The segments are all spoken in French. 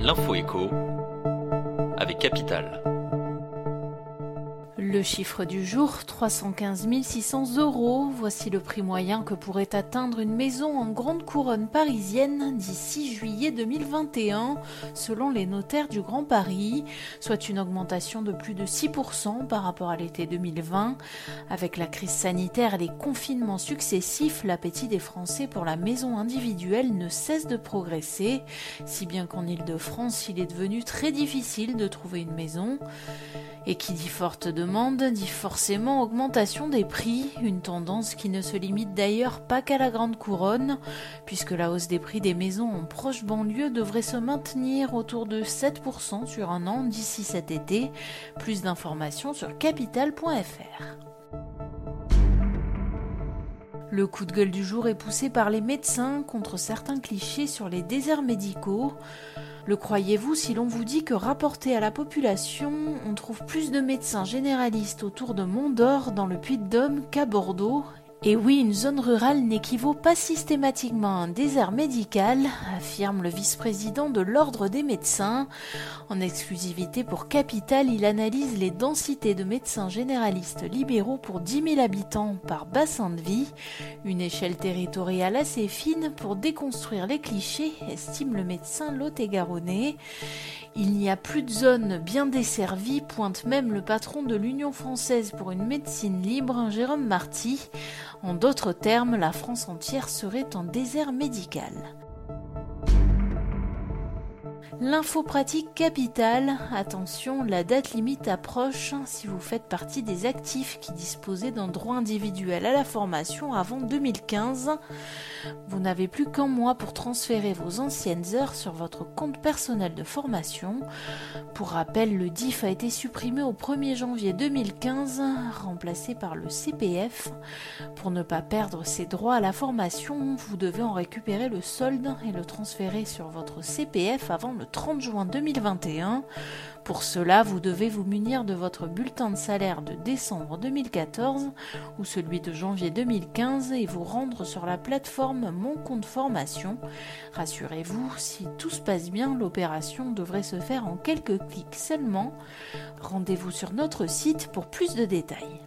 L'info écho avec Capital. Le chiffre du jour, 315 600 €. Voici le prix moyen que pourrait atteindre une maison en grande couronne parisienne d'ici juillet 2021, selon les notaires du Grand Paris, soit une augmentation de plus de 6% par rapport à l'été 2020. Avec la crise sanitaire et les confinements successifs, l'appétit des Français pour la maison individuelle ne cesse de progresser, si bien qu'en Île-de-France, il est devenu très difficile de trouver une maison. Et qui dit forte demande, dit forcément augmentation des prix, une tendance qui ne se limite d'ailleurs pas qu'à la grande couronne, puisque la hausse des prix des maisons en proche banlieue devrait se maintenir autour de 7% sur un an d'ici cet été. Plus d'informations sur capital.fr. Le coup de gueule du jour est poussé par les médecins contre certains clichés sur les déserts médicaux. Le croyez-vous si l'on vous dit que rapporté à la population, on trouve plus de médecins généralistes autour de Mont-d'Or dans le Puy-de-Dôme qu'à Bordeaux? Et oui, une zone rurale n'équivaut pas systématiquement à un désert médical, affirme le vice-président de l'Ordre des médecins. En exclusivité pour Capital, il analyse les densités de médecins généralistes libéraux pour 10 000 habitants par bassin de vie, une échelle territoriale assez fine pour déconstruire les clichés, estime le médecin lot-et-garonnais. Il n'y a plus de zones bien desservies, pointe même le patron de l'Union française pour une médecine libre, Jérôme Marty. En d'autres termes, la France entière serait en désert médical. L'info pratique Capital. Attention, la date limite approche si vous faites partie des actifs qui disposaient d'un droit individuel à la formation avant 2015. Vous n'avez plus qu'un mois pour transférer vos anciennes heures sur votre compte personnel de formation. Pour rappel, le DIF a été supprimé au 1er janvier 2015, remplacé par le CPF. Pour ne pas perdre ses droits à la formation, vous devez en récupérer le solde et le transférer sur votre CPF avant le 30 juin 2021. Pour cela, vous devez vous munir de votre bulletin de salaire de décembre 2014 ou celui de janvier 2015 et vous rendre sur la plateforme Mon Compte Formation. Rassurez-vous, si tout se passe bien, l'opération devrait se faire en quelques clics seulement. Rendez-vous sur notre site pour plus de détails.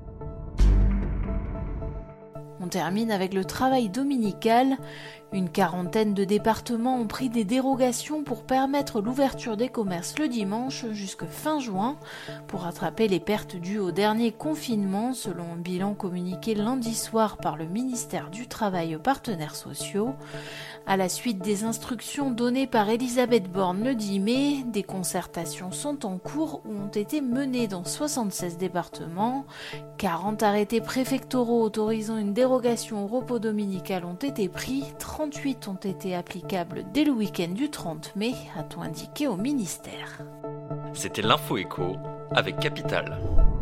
On termine avec le travail dominical. Une quarantaine de départements ont pris des dérogations pour permettre l'ouverture des commerces le dimanche jusque fin juin pour rattraper les pertes dues au dernier confinement, selon un bilan communiqué lundi soir par le ministère du Travail aux partenaires sociaux. À la suite des instructions données par Elisabeth Borne le 10 mai, des concertations sont en cours ou ont été menées dans 76 départements. 40 arrêtés préfectoraux autorisant une dérogation au repos dominical ont été pris, 38 ont été applicables dès le week-end du 30 mai, a-t-on indiqué au ministère. C'était l'info écho avec Capital.